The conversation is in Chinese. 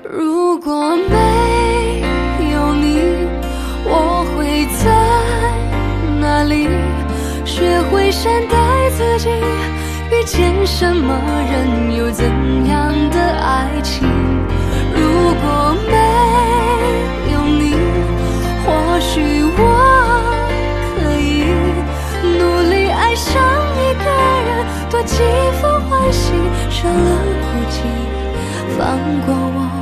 如果没有你，我会在哪里？学会善待自己，遇见什么人，有怎样的爱情？如果没有你，或许我可以努力爱上一个人，多几分欢喜，少了孤寂，放过我。